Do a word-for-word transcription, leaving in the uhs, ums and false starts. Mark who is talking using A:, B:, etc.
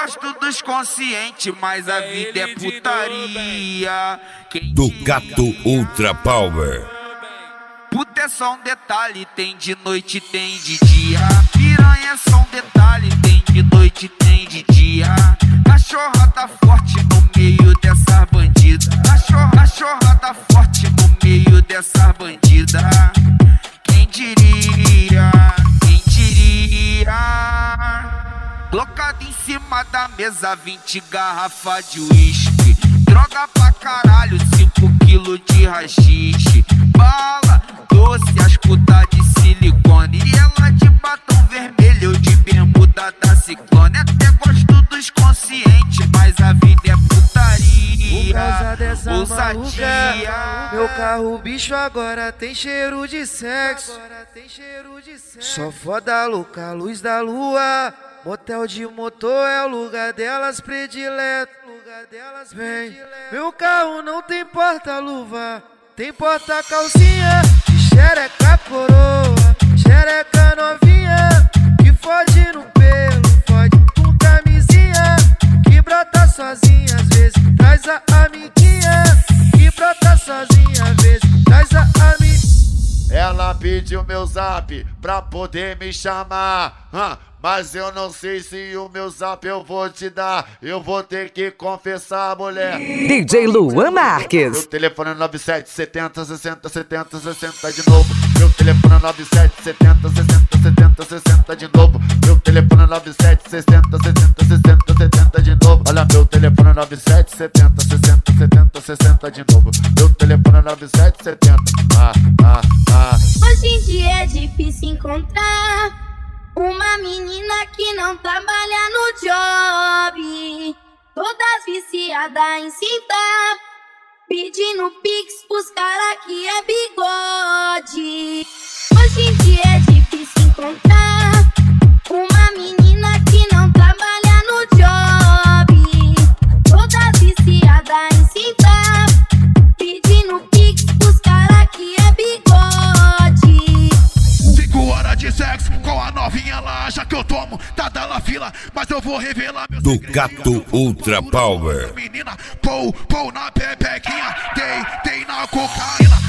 A: gosto dos conscientes, mas a vida é putaria. Quem
B: Ducato Ultra Power.
A: Puta é só um detalhe, tem de noite, tem de dia. Piranha é só um detalhe, tem de noite, tem de dia. Cachorra tá forte no meio dessas bandidas. Cachorra, cachorra tá forte no meio dessas bandidas. Quem diria, quem diria? Colocado em cima da mesa, vinte garrafas de uísque. Droga pra caralho, cinco quilos de rachixe. Bala, doce, as putas de silicone. E ela de batom vermelho, de bermuda da Ciclone. Até gosto dos conscientes, mas a vida é putaria.
C: Por causa dessa
A: ousadia.
C: maluca, meu carro bicho agora tem cheiro de sexo. Só foda louca, luz da lua. Motel de motor é o lugar delas predileto. Vem, meu carro não tem porta-luva, tem porta-calcinha, de xereca coroa, xereca novinha, que fode no pelo, fode com camisinha, que brota sozinha, às vezes traz a amiguinha, que brota sozinha, às vezes traz a amiguinha.
D: Ela pediu meu zap pra poder me chamar, hum, mas eu não sei se o meu zap eu vou te dar. Eu vou ter que confessar, mulher.
E: D J Luan Marques.
D: Meu telefone é nove sete setenta sessenta setenta sessenta de novo. Meu telefone é nove sete setenta sessenta setenta sessenta de novo. Meu telefone é nove sete sessenta sessenta sessenta setenta de novo. Olha, meu telefone é nove sete setenta sessenta setenta sessenta de novo. Meu telefone é nove sete setenta. Ah, ah, ah.
F: Hoje em dia é difícil encontrar uma menina que não trabalha no job, todas viciadas em cinta, pedindo pix pros cara que é bigode. Hoje em dia é difícil encontrar uma menina que não trabalha no job, todas viciadas em cinta, pedindo pix pros cara que é bigode.
G: Cinco horas de sexo com a novinha, ela acha que eu tomo, tá dando fila, mas eu vou revelar meu
B: Ducato Ultra Power.
G: Menina, pou, pou na pepequinha, dei, dei na cocaína.